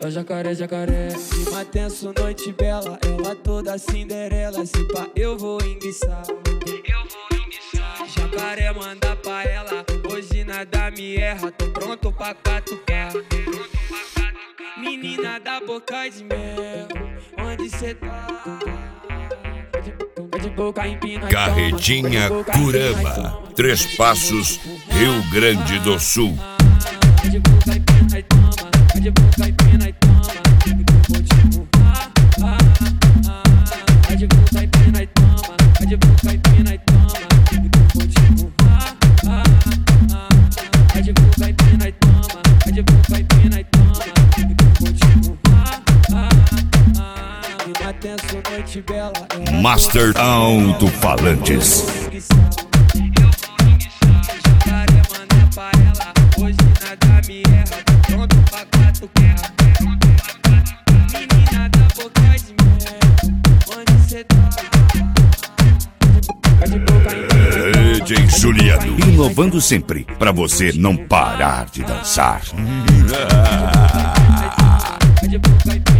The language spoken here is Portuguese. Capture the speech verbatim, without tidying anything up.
Ó jacaré, jacaré. Clima tenso, noite bela, ela toda Cinderela. Se pá, eu vou enguiçar. Eu vou enguiçar. Jacaré manda pra ela, hoje nada me erra. Tô pronto pra catucar. Menina da boca de mel, onde cê tá? De boca empina, Carretinha Curama, Três Passos, Rio Grande do Sul. de boca empina e toma, de boca empina e toma. Vou te empurrar, ah, ah, ah. De boca empina e toma, de boca empina e toma. Vou te empurrar, ah, ah, ah. De boca empina e toma, de boca empina e toma. Vou te empurrar, ah, ah. Clima tenso, noite bela. Master Alto-Falantes. Pronto pra catucar. Menina da boca de mel, onde cê tá? De boca em D J Juliano, inovando sempre, pra você não parar de dançar. de boca em